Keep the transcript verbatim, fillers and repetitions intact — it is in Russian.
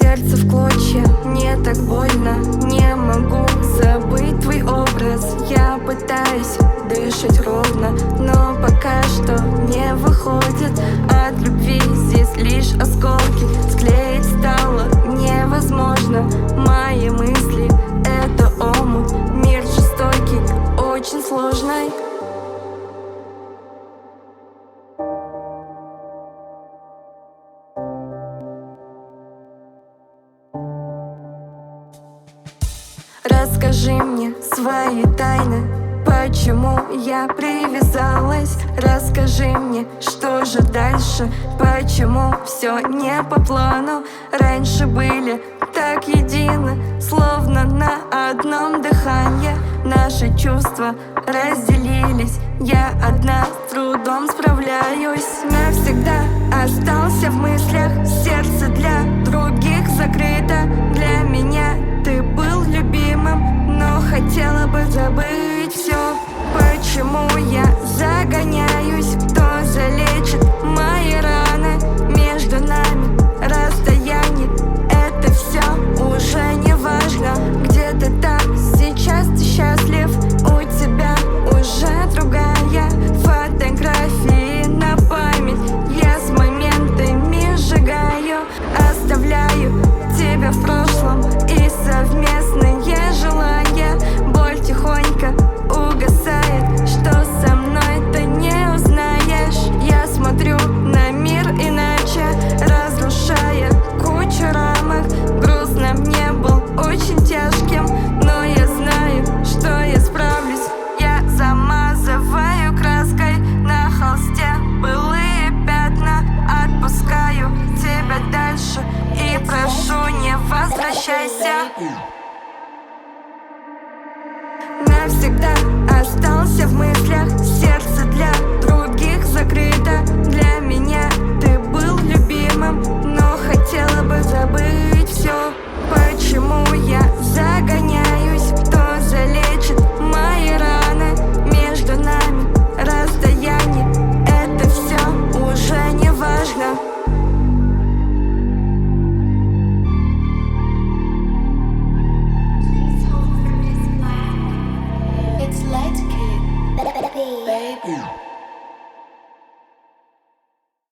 сердце в клочья, мне так больно. Не могу забыть твой образ. Я пытаюсь дышать ровно, но пока что не выходит. От любви здесь лишь осколки, склеить стало невозможно. Мои мысли — это омут, мир жестокий, очень сложный. Расскажи мне свои тайны, почему я привязалась. Расскажи мне, что же дальше, почему все не по плану. Раньше были так едины, словно на одном дыхании. Наши чувства разделились, я одна с трудом справляюсь. Навсегда остался в мыслях, сердце для других закрыто. Для меня ты был любимым, но хотела бы забыть все. Почему я загоняюсь, кто залечит мои раны? Между нами расстояние, это все уже не важно. Где ты там, сейчас ты счастлив, у тебя уже другая фотографии на память. Я с моментами сжигаю, оставляю тебя в прошлом и совместные желания. Боль тихонько угасает, что со мной ты не узнаешь. Я смотрю на мир иначе, разрушая кучу рамок. Грустно мне был очень тяжким, но я знаю, что я справлюсь. Я замазываю краской на холсте былые пятна. Отпускаю тебя дальше и прошу, не возвращайся. Навсегда остался в мыслях, сердце для других закрыто. Для меня ты был любимым, но хотела бы забыть все. Почему я загоняюсь, кто залечит мои раны? Между нами расстояние, это все уже не важно. It's Light Kid, baby.